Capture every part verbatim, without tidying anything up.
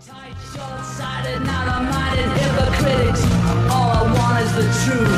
Tight, short-sighted, narrow-minded hypocrites. All I want is the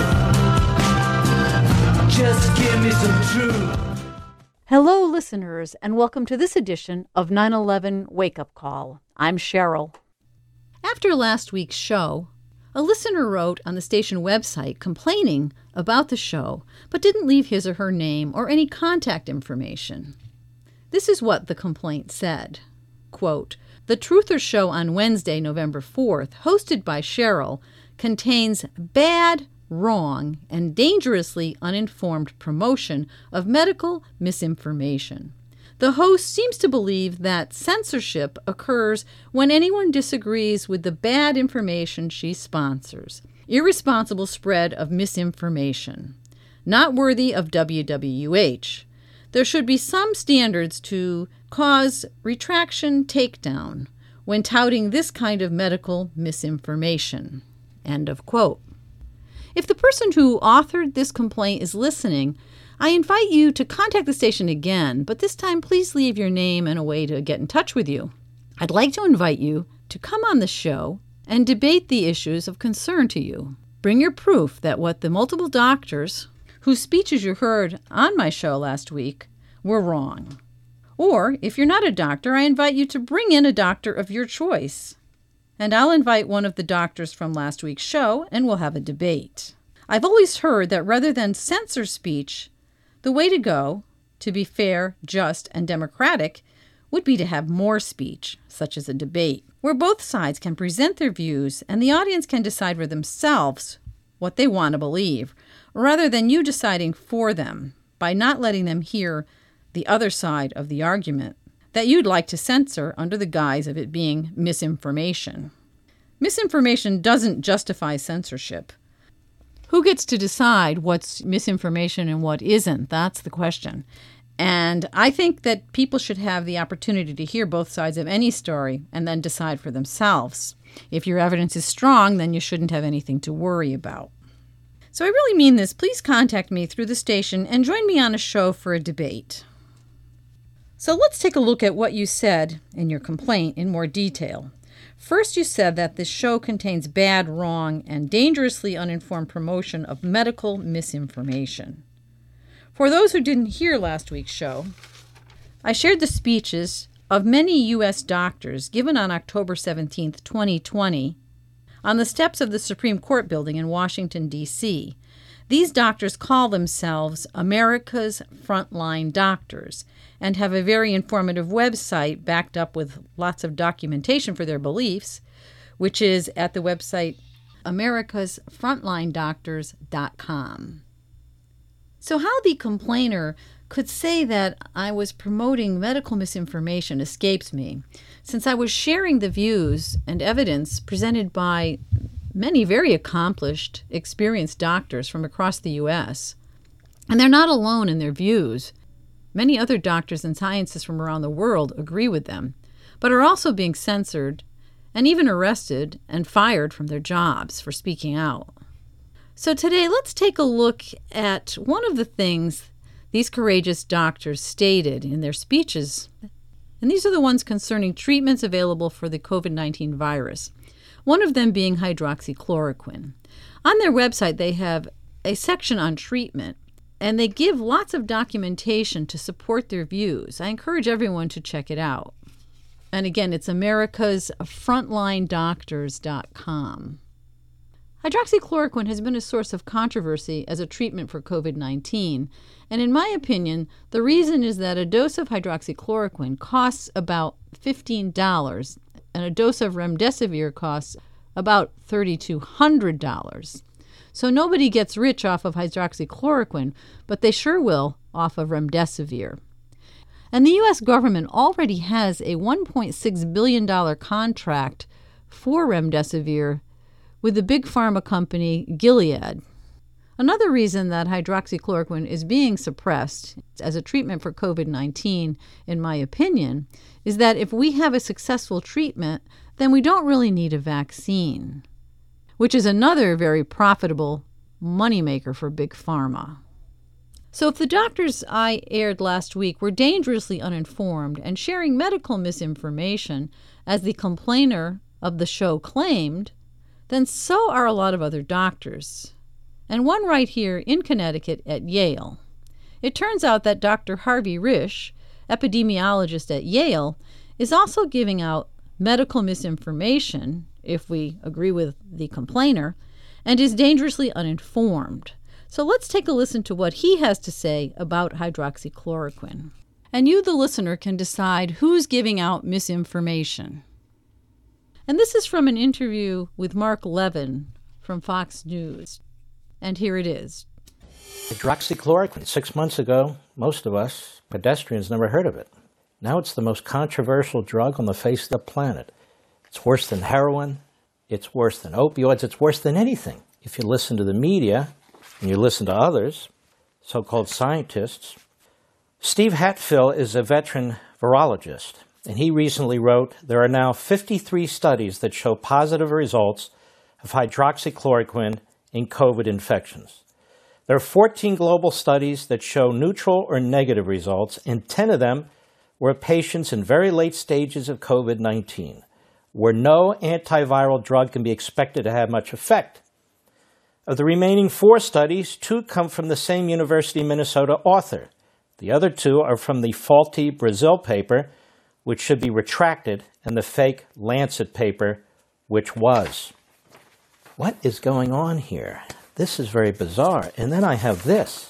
truth. Just give me some truth. Hello, listeners, and welcome to this edition of nine eleven Wake Up Call. I'm Cheryl. After last week's show, a listener wrote on the station website complaining about the show, but didn't leave his or her name or any contact information. This is what the complaint said. Quote, "The Truther Show on Wednesday, November fourth, hosted by Cheryl, contains bad, wrong, and dangerously uninformed promotion of medical misinformation. The host seems to believe that censorship occurs when anyone disagrees with the bad information she sponsors. Irresponsible spread of misinformation. Not worthy of W W H. There should be some standards to cause retraction takedown when touting this kind of medical misinformation." End of quote. If the person who authored this complaint is listening, I invite you to contact the station again, but this time please leave your name and a way to get in touch with you. I'd like to invite you to come on the show and debate the issues of concern to you. Bring your proof that what the multiple doctors whose speeches you heard on my show last week were wrong. Or, if you're not a doctor, I invite you to bring in a doctor of your choice. And I'll invite one of the doctors from last week's show, and we'll have a debate. I've always heard that rather than censor speech, the way to go, to be fair, just, and democratic, would be to have more speech, such as a debate, where both sides can present their views and the audience can decide for themselves what they want to believe, rather than you deciding for them by not letting them hear the other side of the argument that you'd like to censor under the guise of it being misinformation. Misinformation doesn't justify censorship. Who gets to decide what's misinformation and what isn't? That's the question. And I think that people should have the opportunity to hear both sides of any story and then decide for themselves. If your evidence is strong, then you shouldn't have anything to worry about. So I really mean this. Please contact me through the station and join me on a show for a debate. So let's take a look at what you said in your complaint in more detail. First, you said that this show contains bad, wrong, and dangerously uninformed promotion of medical misinformation. For those who didn't hear last week's show, I shared the speeches of many U S doctors given on October seventeenth, twenty twenty, on the steps of the Supreme Court building in Washington, D C These doctors call themselves America's Frontline Doctors and have a very informative website backed up with lots of documentation for their beliefs, which is at the website americas frontline doctors dot com. So how the complainer could say that I was promoting medical misinformation escapes me, since I was sharing the views and evidence presented by many very accomplished, experienced doctors from across the U S And they're not alone in their views. Many other doctors and scientists from around the world agree with them, but are also being censored and even arrested and fired from their jobs for speaking out. So today, let's take a look at one of the things these courageous doctors stated in their speeches. And these are the ones concerning treatments available for the covid nineteen virus, one of them being hydroxychloroquine. On their website, they have a section on treatment, and they give lots of documentation to support their views. I encourage everyone to check it out. And again, it's americas frontline doctors dot com. Hydroxychloroquine has been a source of controversy as a treatment for covid nineteen, and in my opinion, the reason is that a dose of hydroxychloroquine costs about fifteen dollars, and a dose of remdesivir costs about three thousand two hundred dollars. So nobody gets rich off of hydroxychloroquine, but they sure will off of remdesivir. And the U S government already has a one point six billion dollars contract for remdesivir with the big pharma company Gilead. Another reason that hydroxychloroquine is being suppressed as a treatment for covid nineteen, in my opinion, is that if we have a successful treatment, then we don't really need a vaccine, which is another very profitable moneymaker for big pharma. So if the doctors I aired last week were dangerously uninformed and sharing medical misinformation, as the complainer of the show claimed, then so are a lot of other doctors. And one right here in Connecticut at Yale. It turns out that Doctor Harvey Risch, epidemiologist at Yale, is also giving out medical misinformation, if we agree with the complainer, and is dangerously uninformed. So let's take a listen to what he has to say about hydroxychloroquine. And you, the listener, can decide who's giving out misinformation. And this is from an interview with Mark Levin from Fox News. And here it is. Hydroxychloroquine. Six months ago, most of us, pedestrians, never heard of it. Now it's the most controversial drug on the face of the planet. It's worse than heroin. It's worse than opioids. It's worse than anything. If you listen to the media and you listen to others, so-called scientists, Steve Hatfill is a veteran virologist, and he recently wrote, there are now fifty-three studies that show positive results of hydroxychloroquine in COVID infections. There are fourteen global studies that show neutral or negative results, and ten of them were patients in very late stages of COVID nineteen, where no antiviral drug can be expected to have much effect. Of the remaining four studies, two come from the same University of Minnesota author. The other two are from the faulty Brazil paper, which should be retracted, and the fake Lancet paper, which was. What is going on here? This is very bizarre. And then I have this,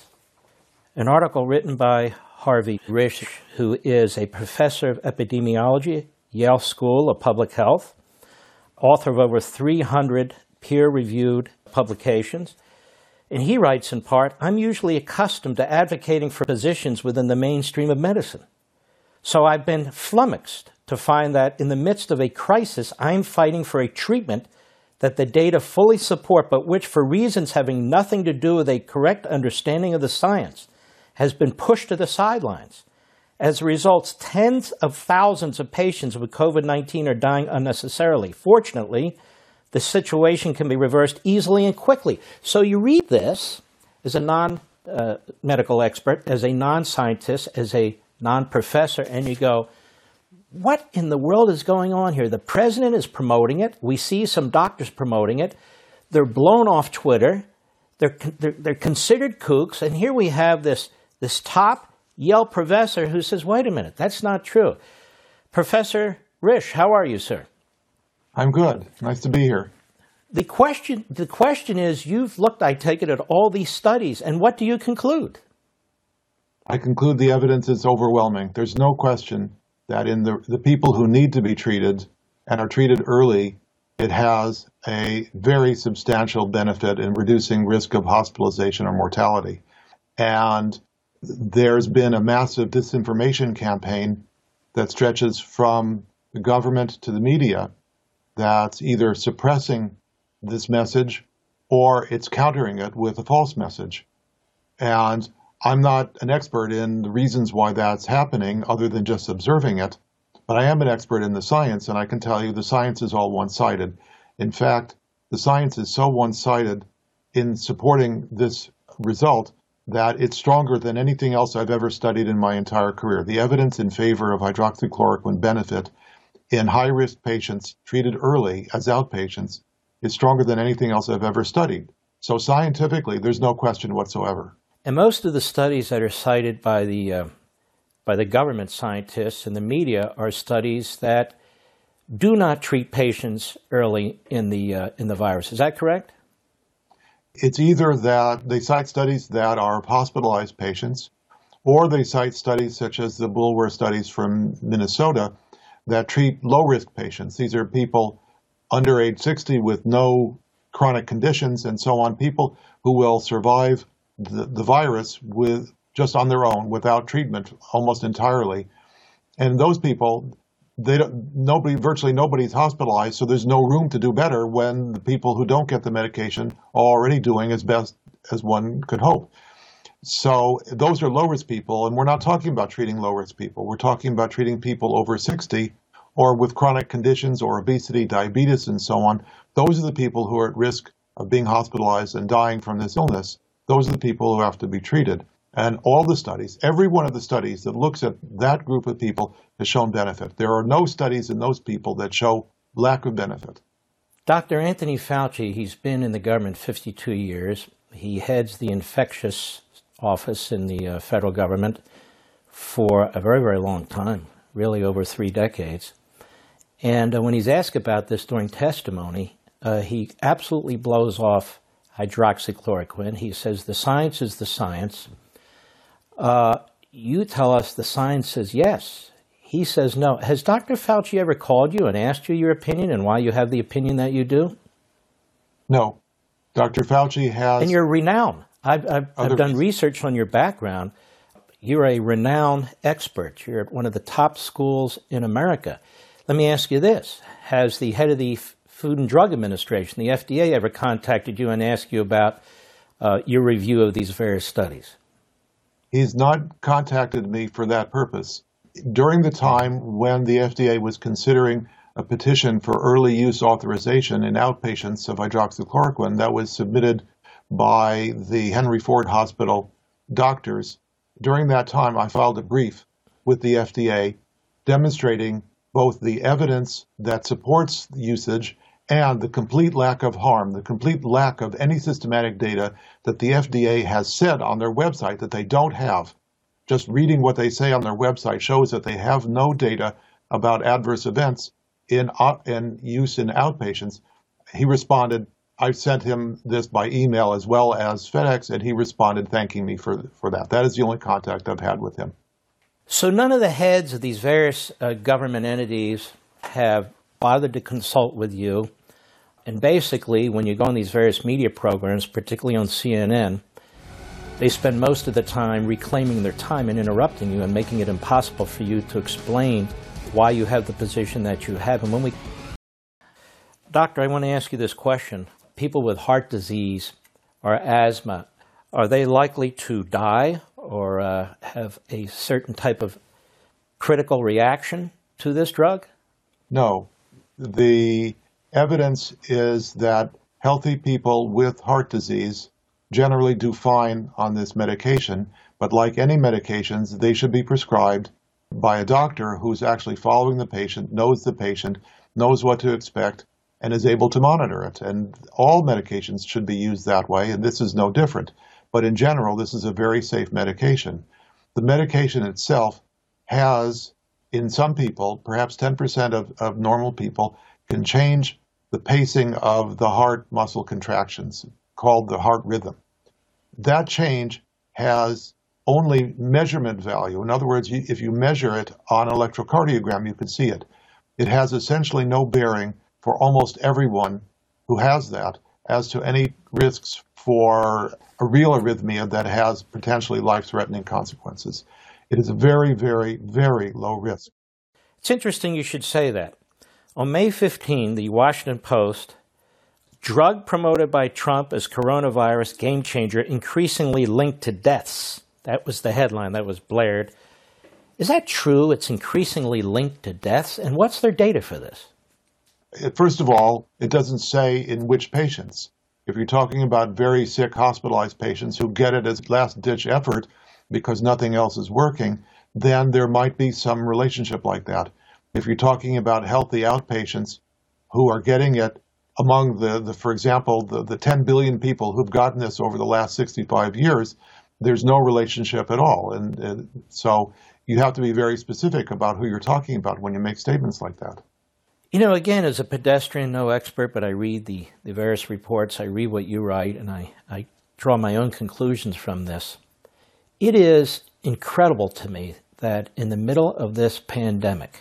an article written by Harvey Risch, who is a professor of epidemiology, Yale School of Public Health, author of over three hundred peer-reviewed publications. And he writes in part, I'm usually accustomed to advocating for positions within the mainstream of medicine. So I've been flummoxed to find that in the midst of a crisis, I'm fighting for a treatment that the data fully support, but which, for reasons having nothing to do with a correct understanding of the science, has been pushed to the sidelines. As a result, tens of thousands of patients with COVID nineteen are dying unnecessarily. Fortunately, the situation can be reversed easily and quickly. So you read this as a non-medical uh, expert, as a non-scientist, as a non-professor, and you go, what in the world is going on here? The president is promoting it. We see some doctors promoting it. They're blown off Twitter. They're, they're, they're considered kooks. And here we have this, this top Yale professor who says, wait a minute, that's not true. Professor Risch, how are you, sir? I'm good. Nice to be here. The question, the question is, you've looked, I take it, at all these studies, and what do you conclude? I conclude the evidence is overwhelming. There's no question that in the, the people who need to be treated and are treated early, it has a very substantial benefit in reducing risk of hospitalization or mortality. And there's been a massive disinformation campaign that stretches from the government to the media that's either suppressing this message or it's countering it with a false message. And I'm not an expert in the reasons why that's happening other than just observing it, but I am an expert in the science, and I can tell you the science is all one-sided. In fact, the science is so one-sided in supporting this result that it's stronger than anything else I've ever studied in my entire career. The evidence in favor of hydroxychloroquine benefit in high-risk patients treated early as outpatients is stronger than anything else I've ever studied. So scientifically, there's no question whatsoever. And most of the studies that are cited by the uh, by the government scientists and the media are studies that do not treat patients early in the uh, in the virus. Is that correct? It's either that they cite studies that are hospitalized patients, or they cite studies such as the Boulware studies from Minnesota that treat low-risk patients. These are people under age sixty with no chronic conditions and so on, people who will survive the, the virus with just on their own without treatment almost entirely. And those people, they don't, nobody, virtually nobody's hospitalized, so there's no room to do better when the people who don't get the medication are already doing as best as one could hope. So those are low-risk people, and we're not talking about treating low-risk people. We're talking about treating people over sixty or with chronic conditions or obesity, diabetes, and so on. Those are the people who are at risk of being hospitalized and dying from this illness. Those are the people who have to be treated. And all the studies, every one of the studies that looks at that group of people has shown benefit. There are no studies in those people that show lack of benefit. Doctor Anthony Fauci, he's been in the government fifty-two years. He heads the infectious office in the uh, federal government for a very, very long time, really over three decades. And uh, when he's asked about this during testimony, uh, he absolutely blows off hydroxychloroquine. He says the science is the science. Uh, you tell us the science says yes. He says no. Has Doctor Fauci ever called you and asked you your opinion and why you have the opinion that you do? No. Doctor Fauci has... And you're renowned. I've, I've, I've done research on your background. You're a renowned expert. You're at one of the top schools in America. Let me ask you this. Has the head of the Food and Drug Administration, the F D A, ever contacted you and asked you about uh, your review of these various studies? He's not contacted me for that purpose. During the time when the F D A was considering a petition for early use authorization in outpatients of hydroxychloroquine that was submitted by the Henry Ford Hospital doctors, during that time I filed a brief with the F D A demonstrating both the evidence that supports the usage and the complete lack of harm, the complete lack of any systematic data that the F D A has said on their website that they don't have. Just reading what they say on their website shows that they have no data about adverse events in, uh, in use in outpatients. He responded, I sent him this by email as well as FedEx, and he responded thanking me for, for that. That is the only contact I've had with him. So none of the heads of these various uh, government entities have bothered to consult with you. And basically, when you go on these various media programs, particularly on C N N, they spend most of the time reclaiming their time and interrupting you and making it impossible for you to explain why you have the position that you have. And when we... Doctor, I want to ask you this question. People with heart disease or asthma, are they likely to die or uh, have a certain type of critical reaction to this drug? No. The evidence is that healthy people with heart disease generally do fine on this medication, but like any medications, they should be prescribed by a doctor who's actually following the patient, knows the patient, knows what to expect, and is able to monitor it. And all medications should be used that way, and this is no different. But in general, this is a very safe medication. The medication itself has, in some people, perhaps ten percent of, of normal people, can change the pacing of the heart muscle contractions, called the heart rhythm. That change has only measurement value. In other words, if you measure it on an electrocardiogram, you can see it. It has essentially no bearing for almost everyone who has that as to any risks for a real arrhythmia that has potentially life-threatening consequences. It is a very, very, very low risk. It's interesting you should say that. On May fifteenth, the Washington Post, drug promoted by Trump as coronavirus game changer increasingly linked to deaths. That was the headline that was blared. Is that true? It's increasingly linked to deaths? And what's their data for this? First of all, it doesn't say in which patients. If you're talking about very sick hospitalized patients who get it as last-ditch effort because nothing else is working, then there might be some relationship like that. If you're talking about healthy outpatients who are getting it among the, the for example, the, the ten billion people who've gotten this over the last sixty-five years, there's no relationship at all. And, and so you have to be very specific about who you're talking about when you make statements like that. You know, again, as a pedestrian, no expert, but I read the, the various reports, I read what you write, and I, I draw my own conclusions from this. It is incredible to me that in the middle of this pandemic,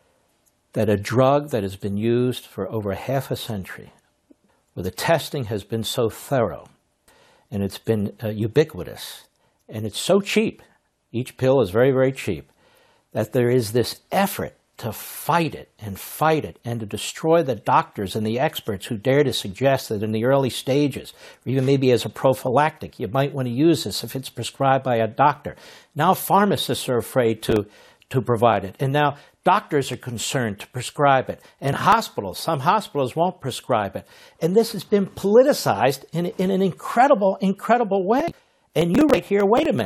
that a drug that has been used for over half a century, where the testing has been so thorough, and it's been uh, ubiquitous, and it's so cheap, each pill is very, very cheap, that there is this effort to fight it and fight it and to destroy the doctors and the experts who dare to suggest that in the early stages, or even maybe as a prophylactic, you might want to use this if it's prescribed by a doctor. Now pharmacists are afraid to, to provide it. And now doctors are concerned to prescribe it. And hospitals, some hospitals won't prescribe it. And this has been politicized in, in an incredible, incredible way. And you right here, wait a minute.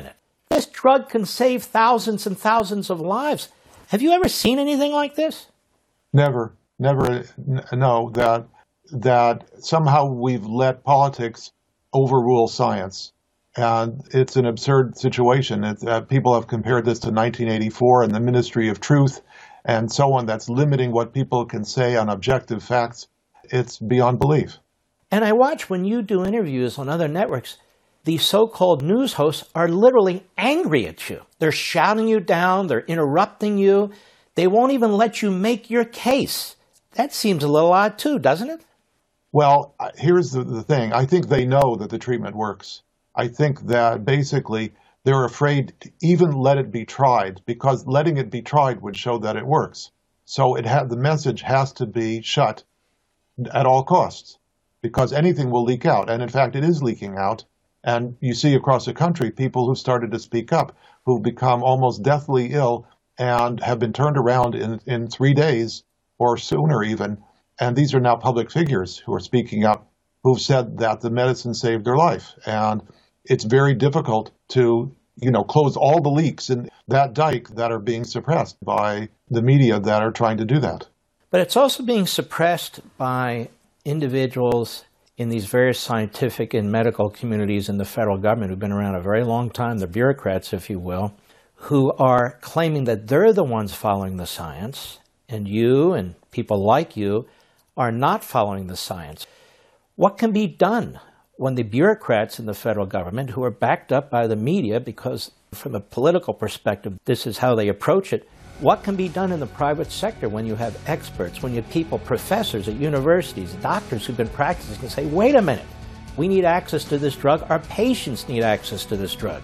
This drug can save thousands and thousands of lives. Have you ever seen anything like this? Never, never know that that somehow we've let politics overrule science. And it's an absurd situation. It, uh, people have compared this to nineteen eighty-four and the Ministry of Truth and so on. That's limiting what people can say on objective facts. It's beyond belief. And I watch when you do interviews on other networks, these so-called news hosts are literally angry at you. They're shouting you down. They're interrupting you. They won't even let you make your case. That seems a little odd too, doesn't it? Well, here's the, the thing. I think they know that the treatment works. I think that basically they're afraid to even let it be tried, because letting it be tried would show that it works. So it ha- the message has to be shut at all costs, because anything will leak out. And in fact, it is leaking out. And you see across the country people who started to speak up, who've become almost deathly ill and have been turned around in, in three days or sooner even. And these are now public figures who are speaking up, who've said that the medicine saved their life. And it's very difficult to, you know, close all the leaks in that dike that are being suppressed by the media that are trying to do that. But it's also being suppressed by individuals in these various scientific and medical communities in the federal government who've been around a very long time, the bureaucrats, if you will, who are claiming that they're the ones following the science, and you and people like you are not following the science. What can be done when the bureaucrats in the federal government, who are backed up by the media, because from a political perspective, this is how they approach it, what can be done in the private sector when you have experts, when you have people, professors at universities, doctors who've been practicing and say, wait a minute, we need access to this drug, our patients need access to this drug.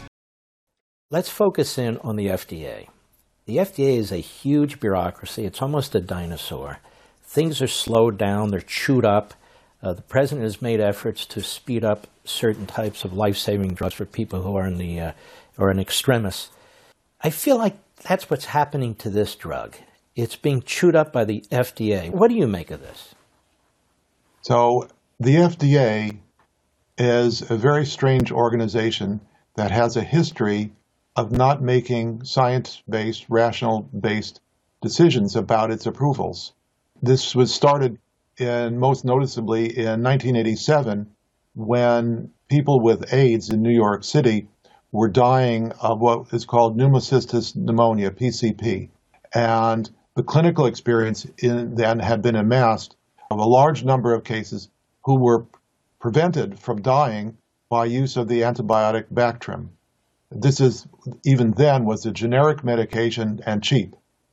Let's focus in on the F D A. The F D A is a huge bureaucracy. It's almost a dinosaur. Things are slowed down, they're chewed up. Uh, the president has made efforts to speed up certain types of life-saving drugs for people who are in the uh, or in extremis. I feel like that's what's happening to this drug. It's being chewed up by the F D A. What do you make of this? So the F D A is a very strange organization that has a history of not making science-based, rational-based decisions about its approvals. This was started in, most noticeably in nineteen eighty-seven, when people with AIDS in New York City were dying of what is called pneumocystis pneumonia, P C P. And the clinical experience in, then had been amassed of a large number of cases who were prevented from dying by use of the antibiotic Bactrim. This is, even then, was a generic medication and cheap.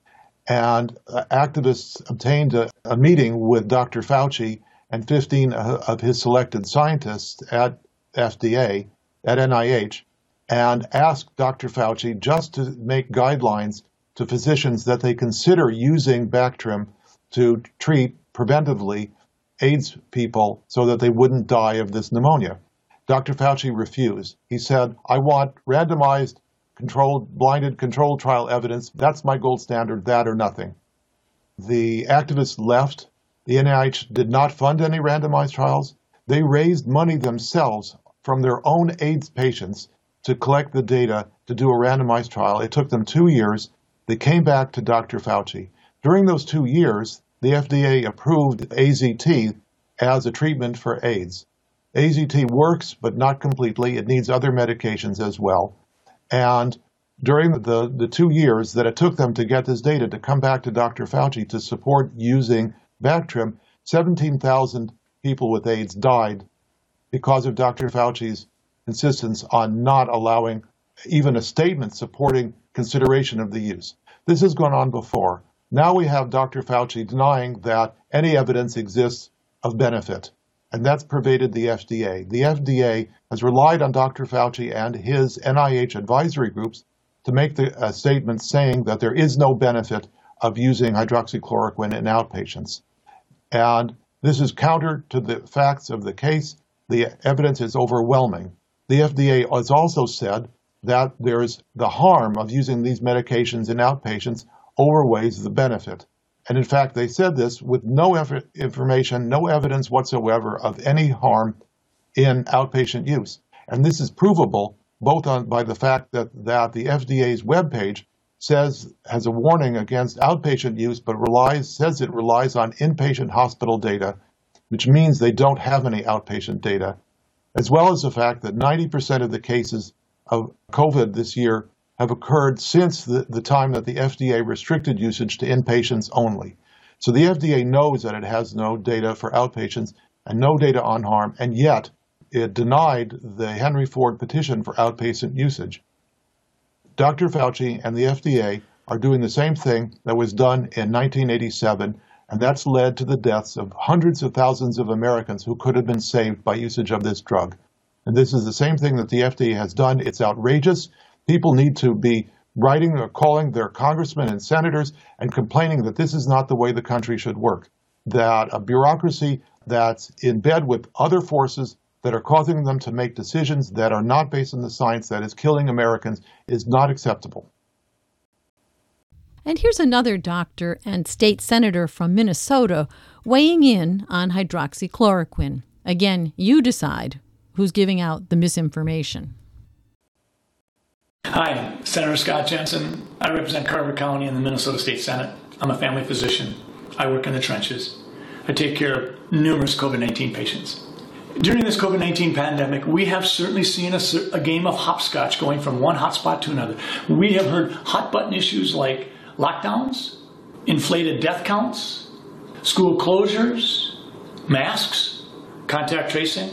And uh, activists obtained a, a meeting with Doctor Fauci and fifteen of his selected scientists at F D A, at N I H, and asked Doctor Fauci just to make guidelines to physicians that they consider using Bactrim to treat preventively AIDS people so that they wouldn't die of this pneumonia. Doctor Fauci refused. He said, I want randomized, controlled, blinded, controlled trial evidence. That's my gold standard, that or nothing. The activists left. The N I H did not fund any randomized trials. They raised money themselves from their own AIDS patients to collect the data to do a randomized trial. It took them two years. They came back to Doctor Fauci. During those two years, the F D A approved A Z T as a treatment for AIDS. A Z T works, but not completely. It needs other medications as well. And during the, the two years that it took them to get this data to come back to Doctor Fauci to support using Bactrim, seventeen thousand people with AIDS died because of Doctor Fauci's insistence on not allowing even a statement supporting consideration of the use. This has gone on before. Now we have Doctor Fauci denying that any evidence exists of benefit, and that's pervaded the F D A. The F D A has relied on Doctor Fauci and his N I H advisory groups to make the uh, statement saying that there is no benefit of using hydroxychloroquine in outpatients. And this is counter to the facts of the case. The evidence is overwhelming. The F D A has also said that there is the harm of using these medications in outpatients overweighs the benefit. And in fact, they said this with no eff- information, no evidence whatsoever of any harm in outpatient use. And this is provable both on by the fact that, that the F D A's webpage says has a warning against outpatient use, but relies says it relies on inpatient hospital data, which means they don't have any outpatient data, as well as the fact that ninety percent of the cases of COVID this year have occurred since the, the time that the F D A restricted usage to inpatients only. So the F D A knows that it has no data for outpatients and no data on harm, and yet it denied the Henry Ford petition for outpatient usage. Doctor Fauci and the F D A are doing the same thing that was done in nineteen eighty-seven, and that's led to the deaths of hundreds of thousands of Americans who could have been saved by usage of this drug. And this is the same thing that the F D A has done. It's outrageous. People need to be writing or calling their congressmen and senators and complaining that this is not the way the country should work, that a bureaucracy that's in bed with other forces that are causing them to make decisions that are not based on the science, that is killing Americans, is not acceptable. And here's another doctor and state senator from Minnesota weighing in on hydroxychloroquine. Again, you decide who's giving out the misinformation. Hi, Senator Scott Jensen. I represent Carver County in the Minnesota State Senate. I'm a family physician. I work in the trenches. I take care of numerous COVID nineteen patients. During this COVID nineteen pandemic, we have certainly seen a, a game of hopscotch going from one hotspot to another. We have heard hot button issues like lockdowns, inflated death counts, school closures, masks, contact tracing,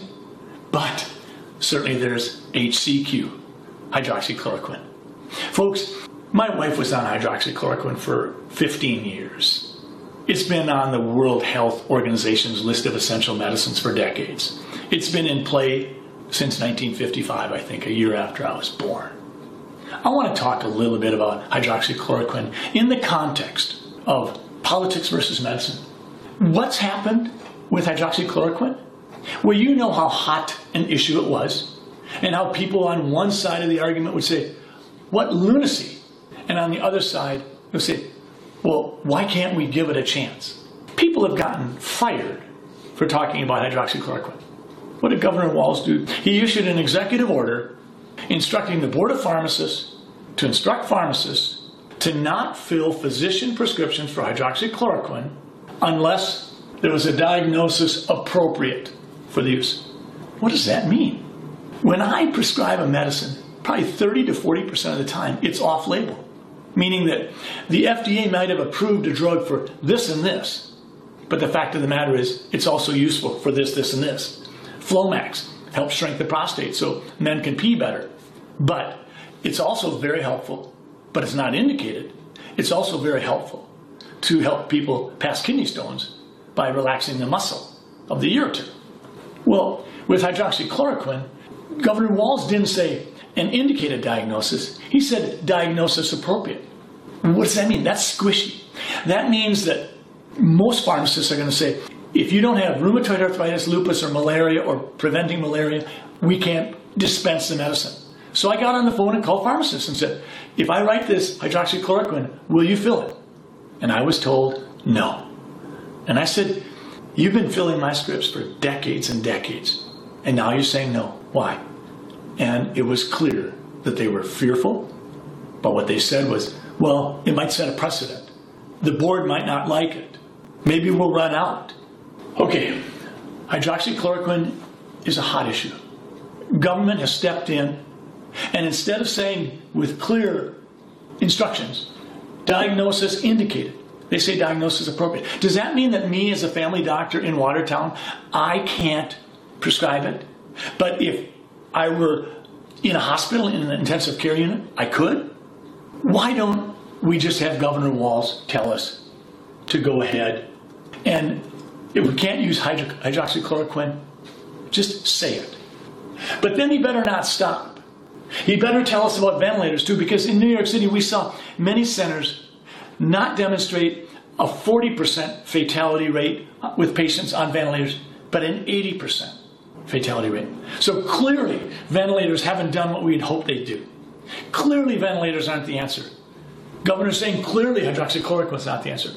but certainly there's H C Q, hydroxychloroquine. Folks, my wife was on hydroxychloroquine for fifteen years. It's been on the World Health Organization's list of essential medicines for decades. It's been in play since nineteen fifty-five, I think, a year after I was born. I want to talk a little bit about hydroxychloroquine in the context of politics versus medicine. What's happened with hydroxychloroquine? Well, you know how hot an issue it was, and how people on one side of the argument would say, what lunacy? And on the other side, they'll say, well, why can't we give it a chance? People have gotten fired for talking about hydroxychloroquine. What did Governor Walz do? He issued an executive order instructing the Board of Pharmacists to instruct pharmacists to not fill physician prescriptions for hydroxychloroquine unless there was a diagnosis appropriate for the use. What does that mean? When I prescribe a medicine, probably thirty to forty percent of the time, it's off-label, meaning that the F D A might have approved a drug for this and this, but the fact of the matter is it's also useful for this, this, and this. Flomax helps shrink the prostate so men can pee better, but it's also very helpful, but it's not indicated. It's also very helpful to help people pass kidney stones by relaxing the muscle of the ureter. Well, with hydroxychloroquine, Governor Walz didn't say an indicated diagnosis. He said diagnosis appropriate. What does that mean? That's squishy. That means that most pharmacists are going to say, if you don't have rheumatoid arthritis, lupus, or malaria, or preventing malaria, we can't dispense the medicine. So I got on the phone and called pharmacists and said, if I write this hydroxychloroquine, will you fill it? And I was told no. And I said, you've been filling my scripts for decades and decades, and now you're saying no. Why? And it was clear that they were fearful, but what they said was, well, it might set a precedent. The board might not like it. Maybe we'll run out. Okay, hydroxychloroquine is a hot issue. Government has stepped in, and instead of saying with clear instructions, diagnosis indicated, they say diagnosis appropriate. Does that mean that me as a family doctor in Watertown, I can't prescribe it? But if I were in a hospital, in an intensive care unit, I could? Why don't we just have Governor Walz tell us to go ahead, and if we can't use hydro- hydroxychloroquine, just say it. But then he better not stop. He better tell us about ventilators too, because in New York City we saw many centers not demonstrate a forty percent fatality rate with patients on ventilators, but an eighty percent fatality rate. So clearly ventilators haven't done what we'd hoped they'd do. Clearly ventilators aren't the answer. Governor's saying clearly hydroxychloroquine is not the answer.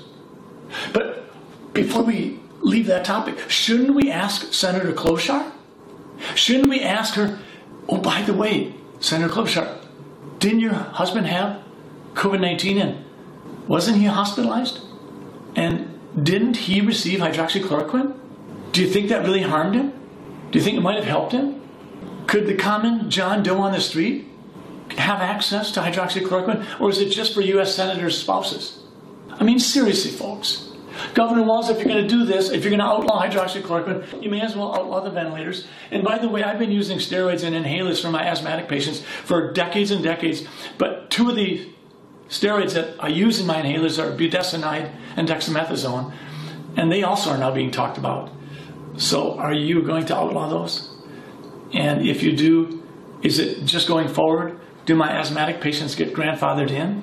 But before we leave that topic, shouldn't we ask Senator Klobuchar? Shouldn't we ask her, oh, by the way, Senator Klobuchar, didn't your husband have COVID nineteen and wasn't he hospitalized? And didn't he receive hydroxychloroquine? Do you think that really harmed him? Do you think it might have helped him? Could the common John Doe on the street have access to hydroxychloroquine, or is it just for U S senators' spouses? I mean, seriously, folks. Governor Walz, if you're going to do this, if you're going to outlaw hydroxychloroquine, you may as well outlaw the ventilators. And by the way, I've been using steroids and inhalers for my asthmatic patients for decades and decades. But two of the steroids that I use in my inhalers are budesonide and dexamethasone. And they also are now being talked about. So are you going to outlaw those? And if you do, is it just going forward? Do my asthmatic patients get grandfathered in?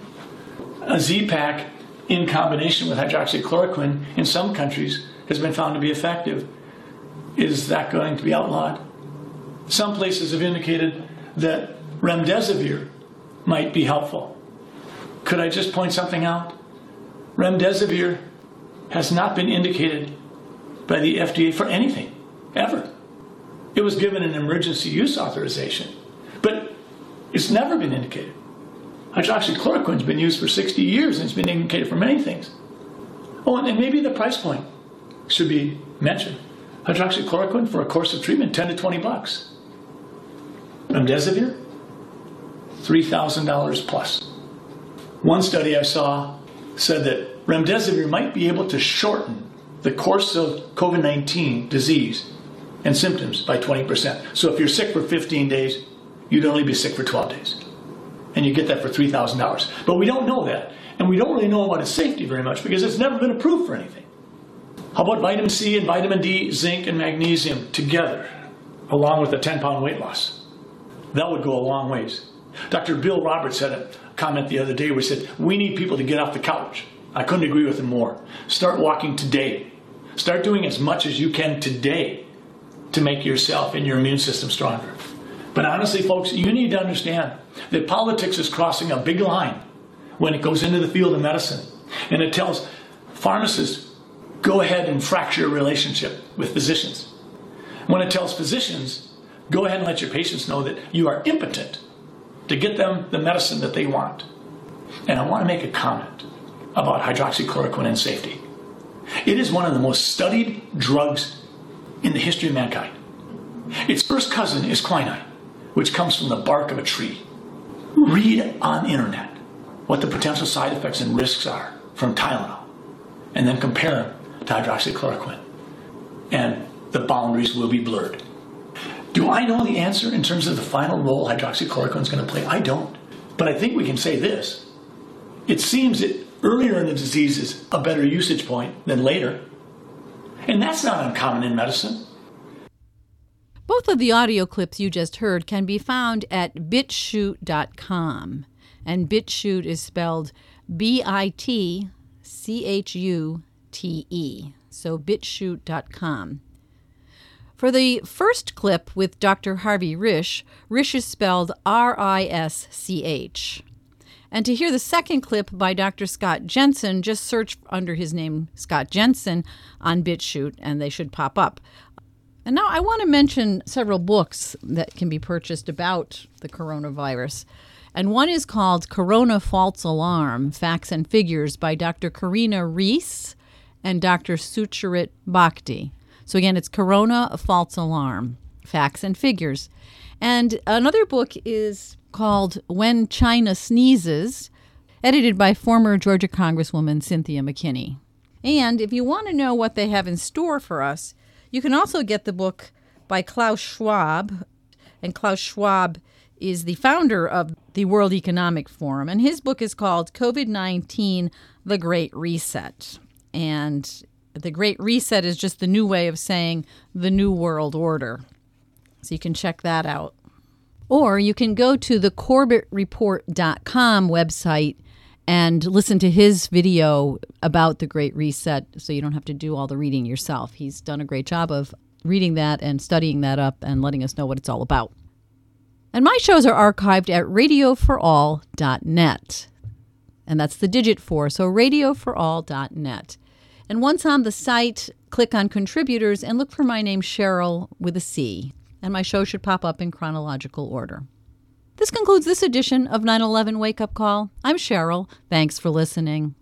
A Z-Pak in combination with hydroxychloroquine in some countries has been found to be effective. Is that going to be outlawed? Some places have indicated that remdesivir might be helpful. Could I just point something out? Remdesivir has not been indicated by the F D A for anything, ever. It was given an emergency use authorization, but it's never been indicated. Hydroxychloroquine's been used for sixty years and it's been indicated for many things. Oh, and maybe the price point should be mentioned. Hydroxychloroquine for a course of treatment, ten to twenty bucks. Remdesivir, three thousand dollars plus. One study I saw said that remdesivir might be able to shorten the course of COVID nineteen disease and symptoms by twenty percent. So if you're sick for fifteen days, you'd only be sick for twelve days. And you get that for three thousand dollars. But we don't know that. And we don't really know about its safety very much because it's never been approved for anything. How about vitamin C and vitamin D, zinc and magnesium together, along with a ten pound weight loss? That would go a long ways. Doctor Bill Roberts had a comment the other day where he said, we need people to get off the couch. I couldn't agree with him more. Start walking today. Start doing as much as you can today to make yourself and your immune system stronger. But honestly, folks, you need to understand that politics is crossing a big line when it goes into the field of medicine. And it tells pharmacists, go ahead and fracture a relationship with physicians. When it tells physicians, go ahead and let your patients know that you are impotent to get them the medicine that they want. And I want to make a comment about hydroxychloroquine and safety. It is one of the most studied drugs in the history of mankind. Its first cousin is quinine, which comes from the bark of a tree. Read on the internet what the potential side effects and risks are from Tylenol, and then compare them to hydroxychloroquine. And the boundaries will be blurred. Do I know the answer in terms of the final role hydroxychloroquine is going to play? I don't. But I think we can say this. It seems that earlier in the disease is a better usage point than later. And that's not uncommon in medicine. Both of the audio clips you just heard can be found at bitchute dot com. And BitChute is spelled B I T C H U T E. So bitchute dot com. For the first clip with Doctor Harvey Risch, Risch is spelled R I S C H. And to hear the second clip by Doctor Scott Jensen, just search under his name, Scott Jensen, on BitChute, and they should pop up. And now I want to mention several books that can be purchased about the coronavirus. And one is called Corona False Alarm, Facts and Figures by Doctor Karina Reese and Doctor Sucharit Bhakdi. So again, it's Corona False Alarm, Facts and Figures. And another book is called When China Sneezes, edited by former Georgia Congresswoman Cynthia McKinney. And if you want to know what they have in store for us, you can also get the book by Klaus Schwab. And Klaus Schwab is the founder of the World Economic Forum. And his book is called COVID nineteen, The Great Reset. And the Great Reset is just the new way of saying the New World Order. So you can check that out. Or you can go to the corbett report dot com website and listen to his video about the Great Reset so you don't have to do all the reading yourself. He's done a great job of reading that and studying that up and letting us know what it's all about. And my shows are archived at radio for all dot net. And that's the digit four, so radio for all dot net. And once on the site, click on Contributors and look for my name, Cheryl, with a C. And my show should pop up in chronological order. This concludes this edition of nine eleven Wake Up Call. I'm Cheryl. Thanks for listening.